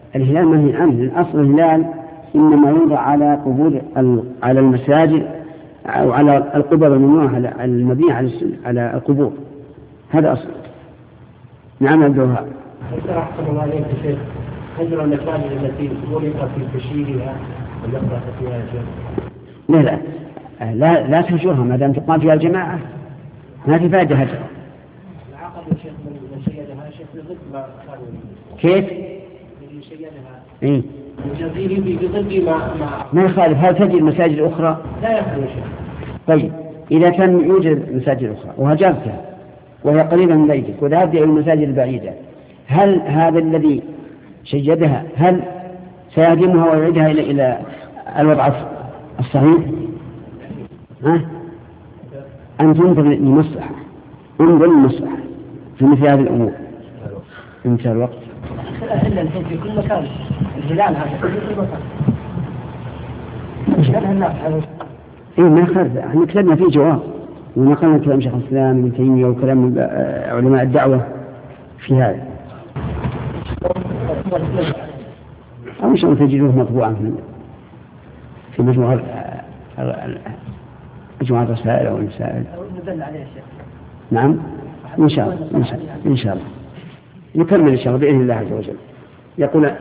الهلال منهي عنه، لأن أصل الهلال إنما يوضع على قبور على المساجد أو على القبر الممنوعة المبنية على القبور، هذا أصل. نعم الدوها. أحسن الله عليك يا شيخ، هجر المساجد التي ولقت في تشييدها والنقطة فيها يا شيخ؟ لا تهجرها ما دام تقام فيها الجماعة، ما في فائدة هجرها. العقد يا شيخ من شيدها شيخ بضد ما قالوا كيف؟ من شيدها إيه؟ الجزيري بضد ما يخالف. هل تجي المساجد الأخرى؟ لا يخالف يا شيخ. طيب إذا كان يوجد مساجد أخرى وهجرتها وهي قريبة من بيتك وذهبت إلى المساجد البعيدة، هل هذا الذي شيدها هل سيهدمها ويعيدها إلى الوضع الصحيح؟ أن تنظر للمصلحة، انظر للمصلحة في مثل هذه الأمور. انتهى الوقت. إلا الحين في كل مكان الهلال هذا في كل مكان. إيه ما خرج، احنا كتبنا فيه جواب ونقلنا كلام شيخ الإسلام ابن تيمية وكلام علماء الدعوة في هذا. أو إن شاء الله تجدوه مطبوعا في مجموعة الرسائل أو المسائل. نعم إن شاء الله إن شاء الله نكمل إن شاء الله بإذن الله عز وجل. يقول